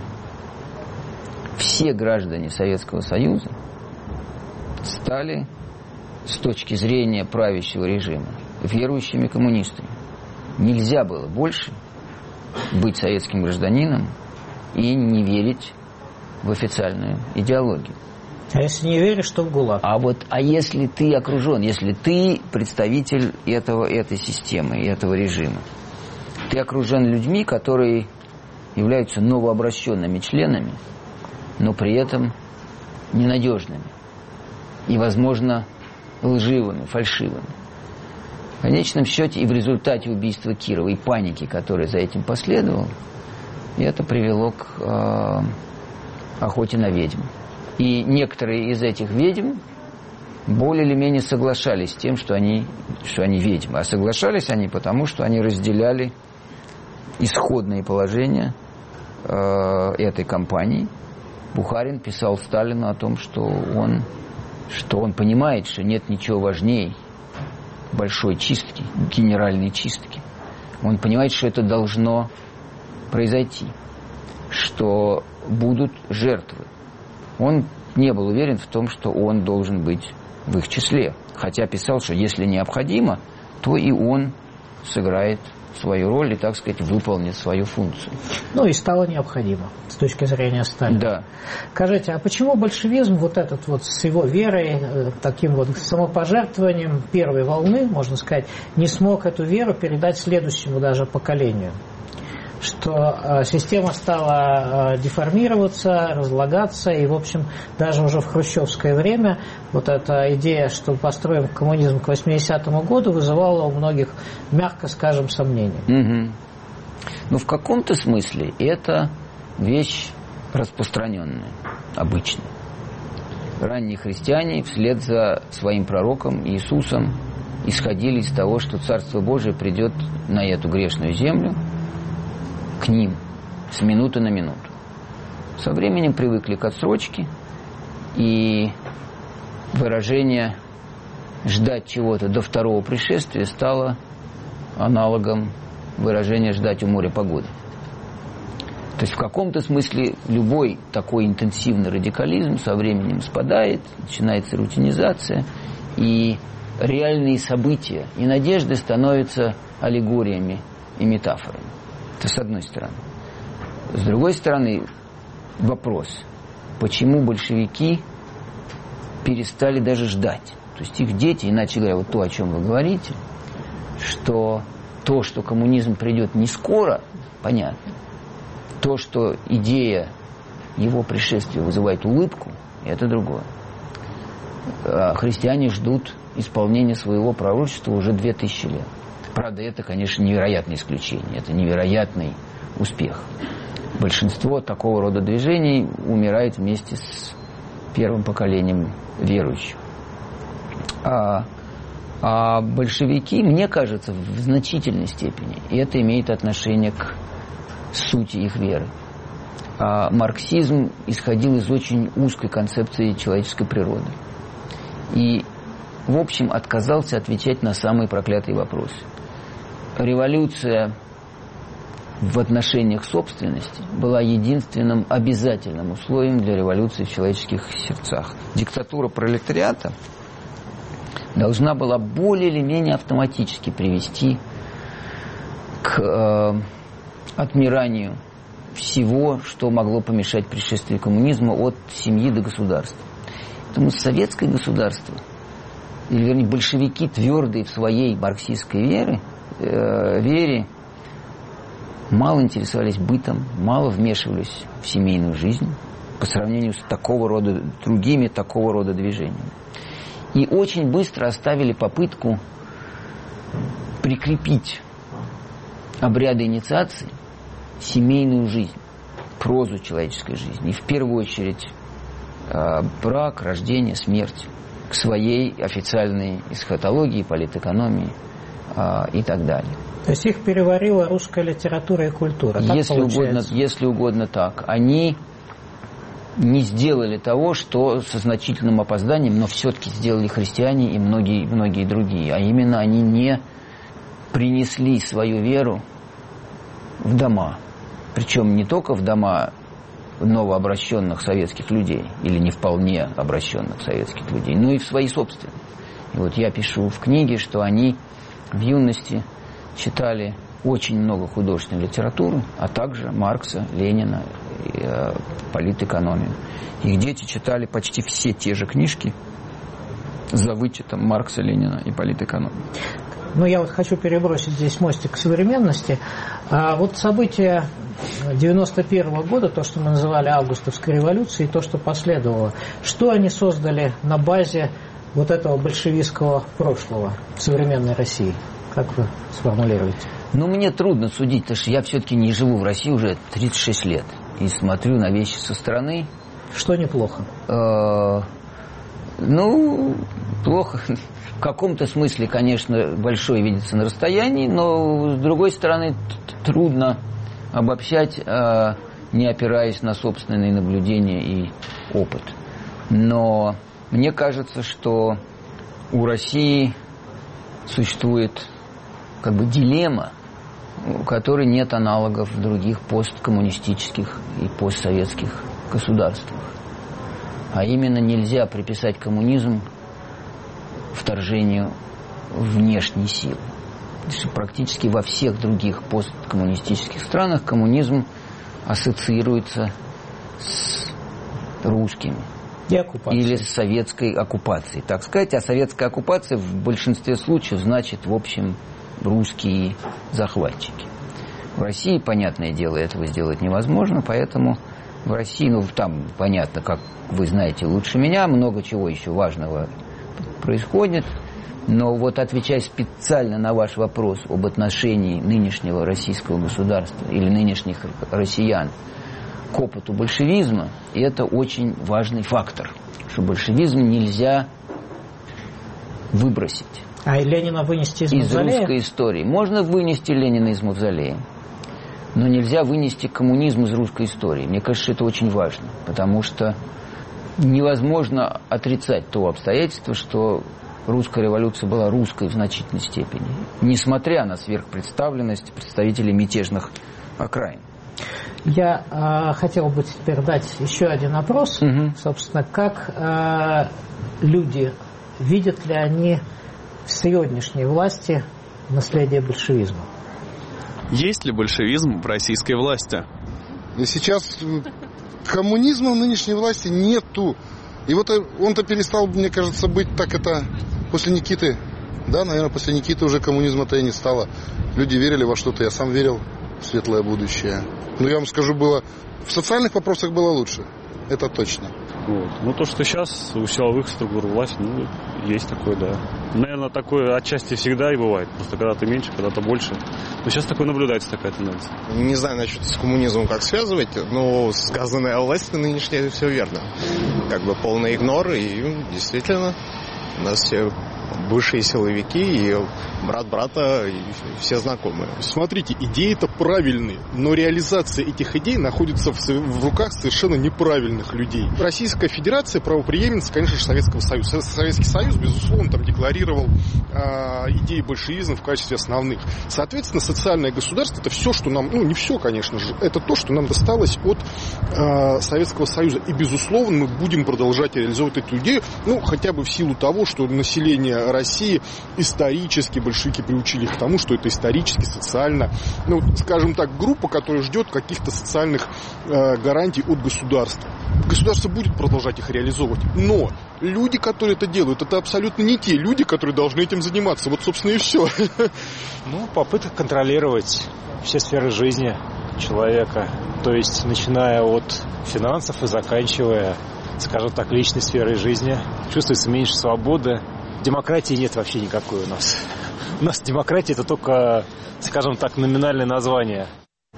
все граждане Советского Союза стали, с точки зрения правящего режима, верующими коммунистами. Нельзя было больше быть советским гражданином и не верить в официальную идеологию. А если не веришь, то в ГУЛАГ. А если ты окружен, если ты представитель этой системы, этого режима, ты окружен людьми, которые являются новообращенными членами, но при этом ненадежными и, возможно, лживыми, фальшивыми. В конечном счете и в результате убийства Кирова и паники, которая за этим последовала, это привело к охоте на ведьм. И некоторые из этих ведьм более или менее соглашались с тем, что они ведьмы. А соглашались они потому, что они разделяли исходные положения этой кампании. Бухарин писал Сталину о том, что он понимает, что нет ничего важнее большой чистки, генеральной чистки. Он понимает, что это должно произойти, что будут жертвы. Он не был уверен в том, что он должен быть в их числе. Хотя писал, что если необходимо, то и он сыграет свою роль и, так сказать, выполнит свою функцию. Ну и стало необходимо с точки зрения Сталина. Да. Скажите, а почему большевизм вот этот вот с его верой, таким вот самопожертвованием первой волны, можно сказать, не смог эту веру передать следующему даже поколению? Что система стала деформироваться, разлагаться, и, в общем, даже уже в хрущевское время вот эта идея, что построим коммунизм к 80-му году, вызывала у многих, мягко скажем, сомнения. Угу. Ну, в каком-то смысле это вещь распространенная, обычная. Ранние христиане вслед за своим пророком Иисусом исходили из того, что Царство Божие придет на эту грешную землю, к ним с минуты на минуту. Со временем привыкли к отсрочке, и выражение «ждать чего-то до второго пришествия» стало аналогом выражения «ждать у моря погоды». То есть в каком-то смысле любой такой интенсивный радикализм со временем спадает, начинается рутинизация, и реальные события и надежды становятся аллегориями и метафорами. Это с одной стороны. С другой стороны, вопрос, почему большевики перестали даже ждать? То есть их дети, иначе говоря, вот то, о чем вы говорите, что то, что коммунизм придет не скоро, понятно. То, что идея его пришествия вызывает улыбку, это другое. Христиане ждут исполнения своего пророчества уже 2000 лет. Правда, это, конечно, невероятное исключение, это невероятный успех. Большинство такого рода движений умирает вместе с первым поколением верующих. А большевики, мне кажется, в значительной степени, и это имеет отношение к сути их веры. Марксизм исходил из очень узкой концепции человеческой природы. И, в общем, отказался отвечать на самые проклятые вопросы. Революция в отношениях собственности была единственным обязательным условием для революции в человеческих сердцах. Диктатура пролетариата должна была более или менее автоматически привести к отмиранию всего, что могло помешать пришествию коммунизма от семьи до государства. Поэтому советское государство, или вернее большевики, твердые в своей марксистской вере, мало интересовались бытом, мало вмешивались в семейную жизнь по сравнению с другими такого рода движениями. И очень быстро оставили попытку прикрепить обряды инициации, семейную жизнь, прозу человеческой жизни. И в первую очередь брак, рождение, смерть к своей официальной эсхатологии, политэкономии и так далее. То есть их переварила русская литература и культура. Если угодно так. Они не сделали того, что со значительным опозданием, но все-таки сделали христиане и многие другие. А именно они не принесли свою веру в дома. Причем не только в дома новообращенных советских людей или не вполне обращенных советских людей, но и в свои собственные. И вот я пишу в книге, что они в юности читали очень много художественной литературы, а также Маркса, Ленина, политэкономию. Их дети читали почти все те же книжки за вычетом Маркса, Ленина и политэкономии. Ну, я вот хочу перебросить здесь мостик к современности. Вот события 91 года, то, что мы называли августовской революцией, и то, что последовало, что они создали на базе вот этого большевистского прошлого в современной России? Как вы сформулируете? Ну, мне трудно судить, потому что я все-таки не живу в России уже 36 лет и смотрю на вещи со стороны. Что неплохо? Ну, плохо. В каком-то смысле, конечно, большое видится на расстоянии, но, с другой стороны, трудно обобщать, не опираясь на собственные наблюдения и опыт. Но мне кажется, что у России существует как бы дилемма, у которой нет аналогов в других посткоммунистических и постсоветских государствах. А именно, нельзя приписать коммунизм вторжению внешней силы. Потому что практически во всех других посткоммунистических странах коммунизм ассоциируется с русскими. Или с советской оккупацией, так сказать. А советская оккупация в большинстве случаев значит, в общем, русские захватчики. В России, понятное дело, этого сделать невозможно, поэтому в России, ну, там, понятно, как вы знаете лучше меня, много чего еще важного происходит. Но вот, отвечая специально на ваш вопрос об отношении нынешнего российского государства или нынешних россиян к опыту большевизма, это очень важный фактор, что большевизм нельзя выбросить. А и Ленина вынести из мавзолея? Из русской истории. Можно вынести Ленина из мавзолея, но нельзя вынести коммунизм из русской истории. Мне кажется, это очень важно, потому что невозможно отрицать то обстоятельство, что русская революция была русской в значительной степени, несмотря на сверхпредставленность представителей мятежных окраин. Я хотел бы теперь дать еще один опрос. Собственно, как люди, видят ли они в сегодняшней власти наследие большевизма? Есть ли большевизм в российской власти? Сейчас коммунизма в нынешней власти нету. И вот он-то перестал, мне кажется, быть так это после Никиты. Да, наверное, после Никиты уже коммунизма-то и не стало. Люди верили во что-то, я сам верил в светлое будущее. Но я вам скажу, было в социальных вопросах было лучше. Это точно. Вот. Ну, то, что сейчас у силовых структур власти, ну, есть такое, да. Наверное, такое отчасти всегда и бывает. Просто когда-то меньше, когда-то больше. Но сейчас такое наблюдается, такая тенденция. Не знаю, насчет с коммунизмом как связывать, но сказанное о власти нынешнее все верно. Как бы полный игнор, и действительно у нас все бывшие силовики и брат брата, и все знакомые. Смотрите, идеи-то правильные, но реализация этих идей находится в руках совершенно неправильных людей. Российская Федерация правопреемница, конечно же, Советского Союза. Советский Союз, безусловно, там декларировал идеи большевизма в качестве основных. Соответственно, социальное государство — это все, что нам, ну, не все, конечно же, это то, что нам досталось от Советского Союза. И, безусловно, мы будем продолжать реализовывать эту идею, ну, хотя бы в силу того, что население России исторически большевики приучили их к тому, что это исторически, социально, ну, скажем так, группа, которая ждет каких-то социальных гарантий от государства. Государство будет продолжать их реализовывать, но люди, которые это делают, это абсолютно не те люди, которые должны этим заниматься. Вот, собственно, и все. Ну, попытка контролировать все сферы жизни человека, то есть начиная от финансов и заканчивая, скажем так, личной сферой жизни. Чувствуется меньше свободы. Демократии нет вообще никакой у нас. У нас демократия — это только, скажем так, номинальное название.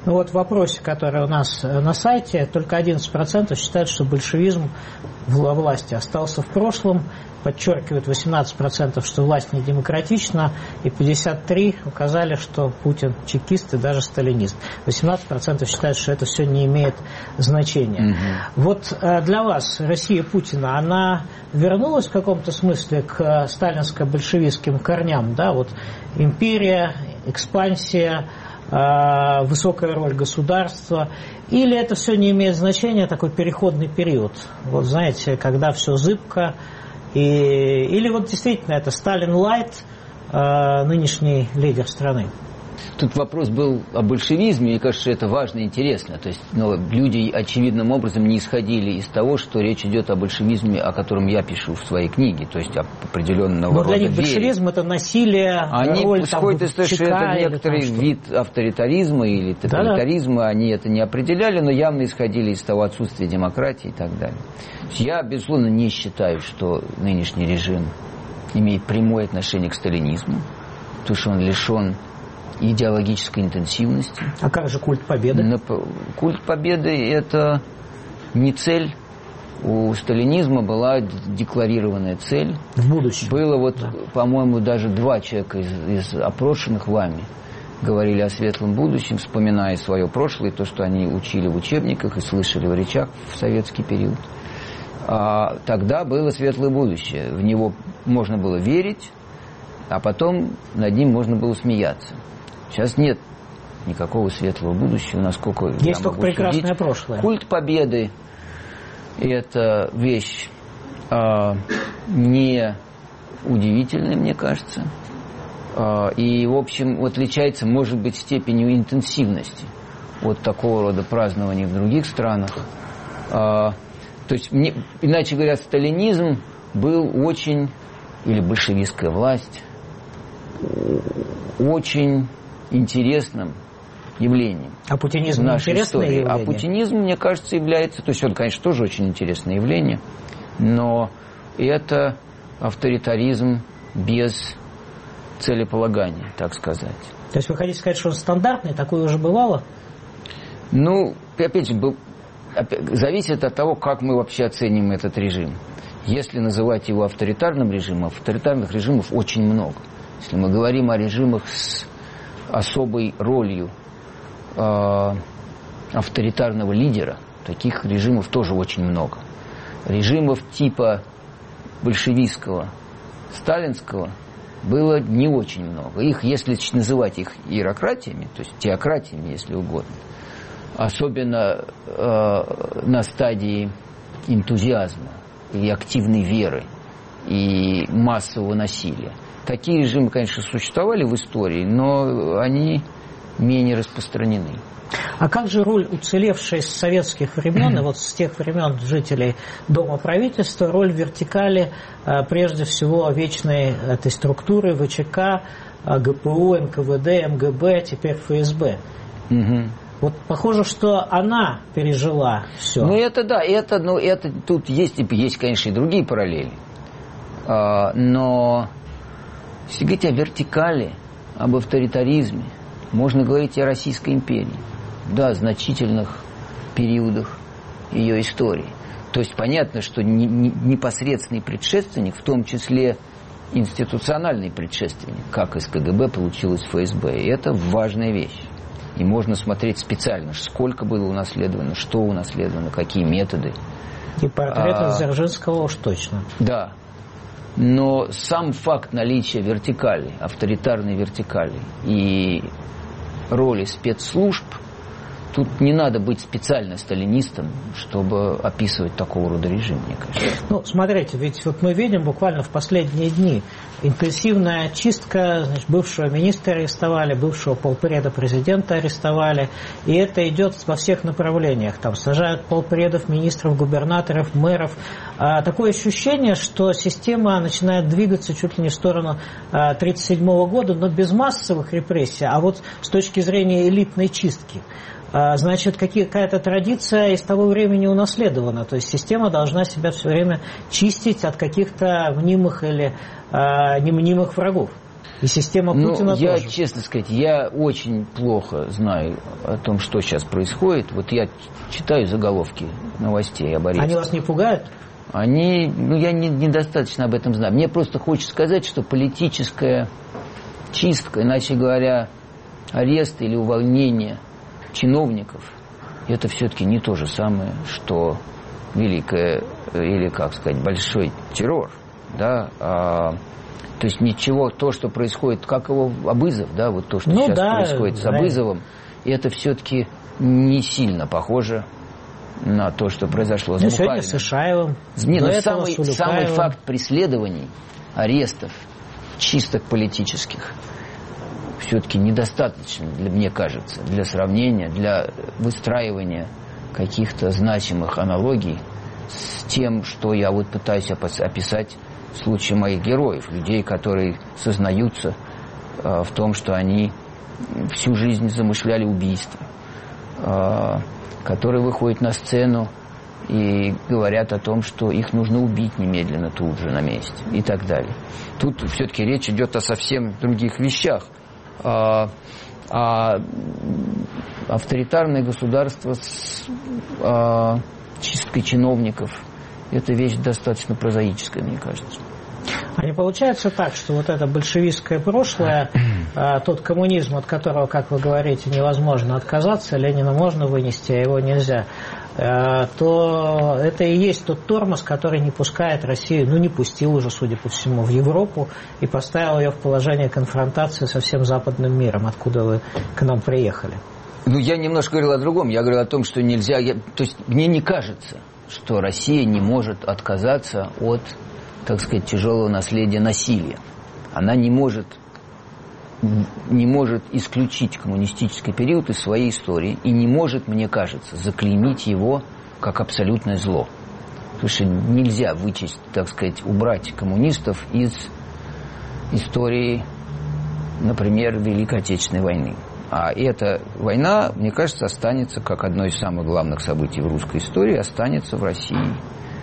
Ну вот в вопросе, который у нас на сайте, только 11% считают, что большевизм во власти остался в прошлом, подчеркивают 18%, что власть не демократична, и 53% указали, что Путин чекист и даже сталинист. 18% считают, что это все не имеет значения. Вот для вас Россия Путина, она вернулась в каком-то смысле к сталинско-большевистским корням, да, вот империя, экспансия, высокая роль государства, или это все не имеет значения, такой переходный период, вот знаете, когда все зыбко, или вот действительно это Сталин лайт, нынешний лидер страны? Тут вопрос был о большевизме, мне кажется, это важно и интересно. То есть люди очевидным образом не исходили из того, что речь идет о большевизме, о котором я пишу в своей книге, то есть определенного рода. Но для них большевизм это насилие, они роль исходят из того, что это некоторый вид авторитаризма или тоталитаризма, они это не определяли, но явно исходили из того отсутствия демократии и так далее. Я, безусловно, не считаю, что нынешний режим имеет прямое отношение к сталинизму, потому что он лишен идеологической интенсивности. А как же культ победы? Культ победы – это не цель. У сталинизма была декларированная цель. В будущем. Было по-моему, даже 2 человека из опрошенных вами говорили о светлом будущем, вспоминая свое прошлое, то, что они учили в учебниках и слышали в речах в советский период. А тогда было светлое будущее. В него можно было верить, а потом над ним можно было смеяться. Сейчас нет никакого светлого будущего, насколько я могу судить. Есть только прекрасное прошлое. Культ победы – это вещь не удивительная, мне кажется. И, в общем, отличается, может быть, степенью интенсивности от такого рода празднований в других странах. То есть, иначе говоря, сталинизм был очень, или большевистская власть, очень интересным явлением. А путинизм интересное явление? А путинизм, мне кажется, является... То есть он, конечно, тоже очень интересное явление, но это авторитаризм без целеполагания, так сказать. То есть вы хотите сказать, что он стандартный? Такое уже бывало? Ну, опять же, зависит от того, как мы вообще оценим этот режим. Если называть его авторитарным режимом, авторитарных режимов очень много. Если мы говорим о режимах с особой ролью авторитарного лидера, таких режимов тоже очень много. Режимов типа большевистского, сталинского было не очень много. Их, если называть их иерократиями, то есть теократиями, если угодно, особенно на стадии энтузиазма и активной веры и массового насилия. Такие режимы, конечно, существовали в истории, но они менее распространены. А как же роль уцелевшей с советских времен, и вот с тех времен жителей Дома правительства, роль вертикали, прежде всего, вечной этой структуры ВЧК, ГПУ, НКВД, МГБ, теперь ФСБ? Вот похоже, что она пережила все. Ну, это да, это тут есть, конечно, и другие параллели. Но если говорить о вертикали, об авторитаризме, можно говорить и о Российской империи. Да, значительных периодах ее истории. То есть понятно, что непосредственный предшественник, в том числе институциональный предшественник, как из КГБ получилось ФСБ, и это важная вещь. И можно смотреть специально, сколько было унаследовано, что унаследовано, какие методы. И портрет Дзержинского уж точно. Да. Но сам факт наличия вертикали, авторитарной вертикали и роли спецслужб, тут не надо быть специально сталинистом, чтобы описывать такого рода режим, мне кажется. Ну, смотрите, ведь вот мы видим буквально в последние дни интенсивная чистка, значит, бывшего министра арестовали, бывшего полпреда президента арестовали, и это идет во всех направлениях. Там сажают полпредов, министров, губернаторов, мэров. Такое ощущение, что система начинает двигаться чуть ли не в сторону 1937 года, но без массовых репрессий, а вот с точки зрения элитной чистки. Значит, какая-то традиция из того времени унаследована. То есть система должна себя все время чистить от каких-то мнимых или немнимых врагов. И система Путина тоже. Я, честно сказать, я очень плохо знаю о том, что сейчас происходит. Вот я читаю заголовки новостей об аресте. Они вас не пугают? Я недостаточно об этом знаю. Мне просто хочется сказать, что политическая чистка, иначе говоря, арест или увольнение чиновников, это все-таки не то же самое, что великое, или, как сказать, большой террор, да, то есть ничего, то, что происходит, как его Абызов, да, вот то, что сейчас происходит с Абызовым, это все-таки не сильно похоже на то, что произошло с Бухариным. Сегодня с Ишаевым. Самый факт преследований, арестов, чисток политических все-таки недостаточно, мне кажется, для сравнения, для выстраивания каких-то значимых аналогий с тем, что я вот пытаюсь описать в случае моих героев, людей, которые сознаются в том, что они всю жизнь замышляли убийство, которые выходят на сцену и говорят о том, что их нужно убить немедленно, тут же, на месте, и так далее. Тут все-таки речь идет о совсем других вещах. Авторитарное государство с чисткой чиновников – это вещь достаточно прозаическая, мне кажется. А не получается так, что вот это большевистское прошлое, тот коммунизм, от которого, как вы говорите, невозможно отказаться, Ленина можно вынести, а его нельзя, то это и есть тот тормоз, который не пускает Россию, не пустил уже, судя по всему, в Европу и поставил ее в положение конфронтации со всем западным миром, откуда вы к нам приехали. Я немножко говорил о другом. Я говорил о том, что нельзя... То есть мне не кажется, что Россия не может отказаться от, так сказать, тяжелого наследия насилия. Она не может исключить коммунистический период из своей истории и не может, мне кажется, заклеймить его как абсолютное зло. Потому что нельзя вычесть, так сказать, убрать коммунистов из истории, например, Великой Отечественной войны. А эта война, мне кажется, останется, как одно из самых главных событий в русской истории, останется в России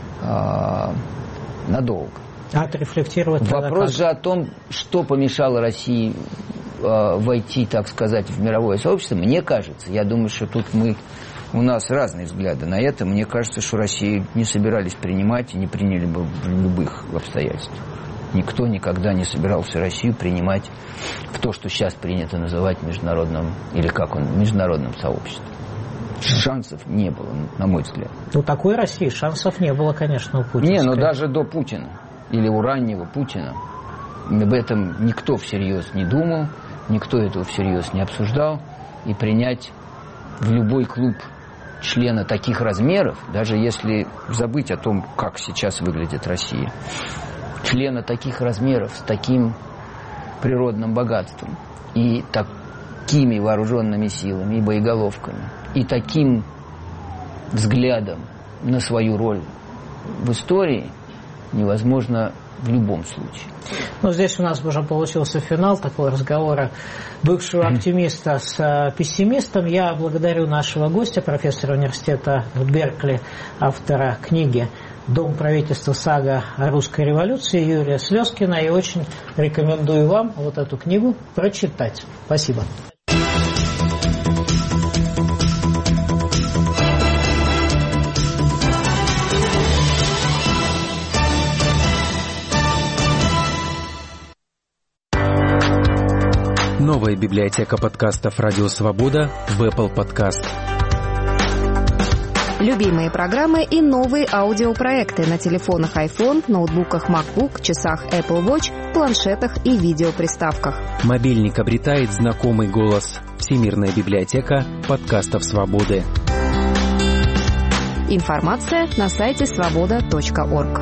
надолго. Отрефлектировать вопрос же о том, что помешало России войти, так сказать, в мировое сообщество, мне кажется, я думаю, что тут у нас разные взгляды на это. Мне кажется, что Россию не собирались принимать и не приняли бы в любых обстоятельствах. Никто никогда не собирался Россию принимать в то, что сейчас принято называть международным, или международным сообществом. Шансов не было, на мой взгляд. У такой России шансов не было, конечно, у Путина. Даже до Путина, или у раннего Путина, об этом никто всерьез не думал, никто этого всерьез не обсуждал, и принять в любой клуб члена таких размеров, даже если забыть о том, как сейчас выглядит Россия, члена таких размеров, с таким природным богатством, и такими вооруженными силами, и боеголовками, и таким взглядом на свою роль в истории невозможно в любом случае. Здесь у нас уже получился финал такого разговора бывшего оптимиста с пессимистом. Я благодарю нашего гостя, профессора университета Беркли, автора книги «Дом правительства. Сага о русской революции» Юрия Слезкина, и очень рекомендую вам вот эту книгу прочитать. Спасибо. Новая библиотека подкастов «Радио Свобода» в Apple Podcast. Любимые программы и новые аудиопроекты на телефонах iPhone, ноутбуках MacBook, часах Apple Watch, планшетах и видеоприставках. Мобильник обретает знакомый голос. Всемирная библиотека подкастов «Свободы». Информация на сайте svoboda.org.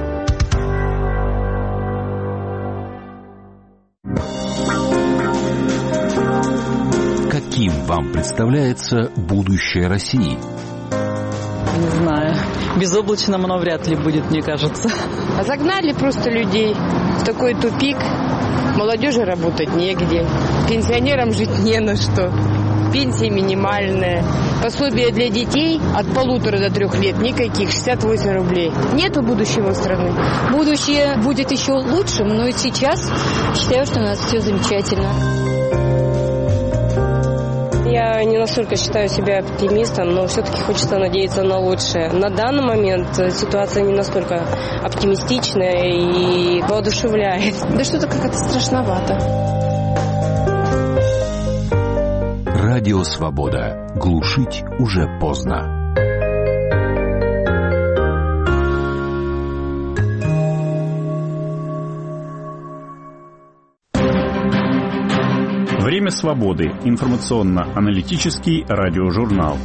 Каким вам представляется будущее России? Не знаю. Безоблачным оно вряд ли будет, мне кажется. Загнали просто людей в такой тупик. Молодежи работать негде. Пенсионерам жить не на что. пенсия минимальная. Пособие для детей от 1,5 до 3 лет никаких, 68 рублей. Нету будущего страны. Будущее будет еще лучшим, но и сейчас считаю, что у нас все замечательно. Я не настолько считаю себя оптимистом, но все-таки хочется надеяться на лучшее. На данный момент ситуация не настолько оптимистичная и воодушевляет. Да что-то как-то страшновато. Радио «Свобода». Глушить уже поздно. Время свободы. Информационно-аналитический радиожурнал.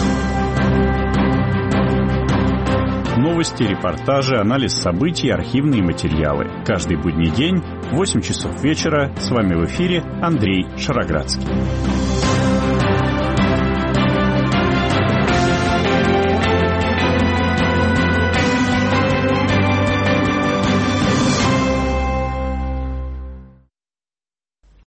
Новости, репортажи, анализ событий, архивные материалы. Каждый будний день в 8 часов вечера. С вами в эфире Андрей Шароградский.